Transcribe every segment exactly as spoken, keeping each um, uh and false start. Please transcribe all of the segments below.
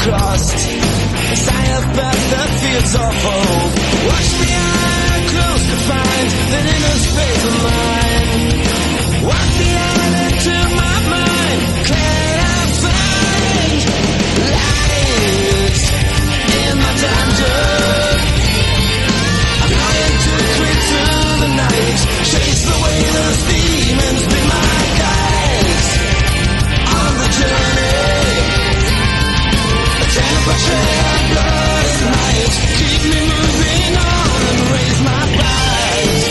crossed. As I have passed the fields of hope, watch the eye close to find that inner space of mine. Watch the eye into my mind, can I find light in my dungeon? I'm trying to creep through the night, chase away those demons, be my guides on the journey. The temperature of blood is light, keep me moving on and raise my prize.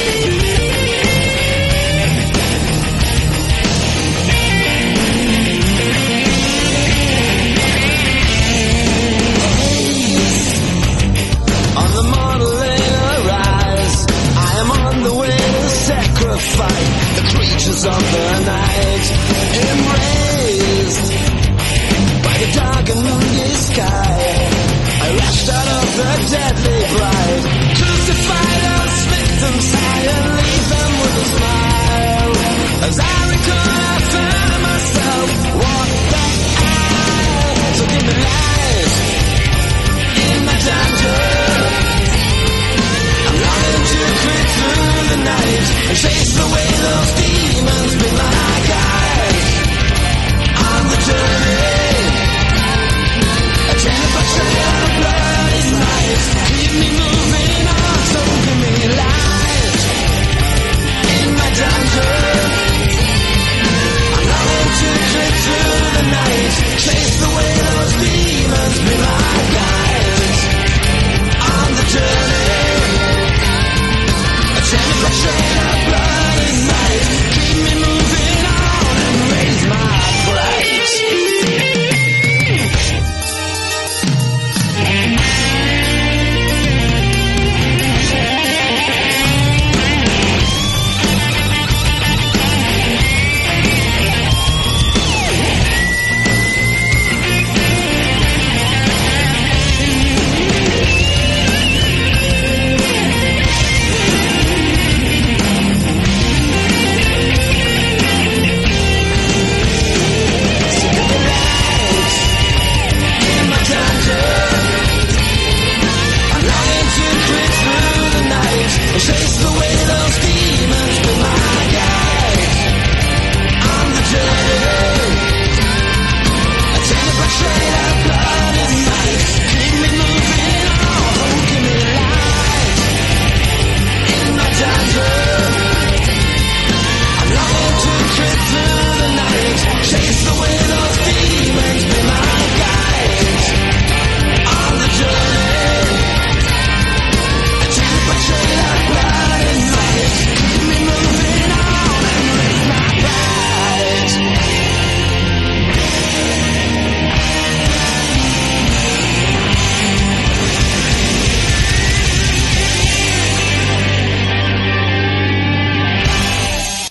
On the mortal lane arise, I am on the way to sacrifice the creatures of the night, embraced by the dark and moody sky.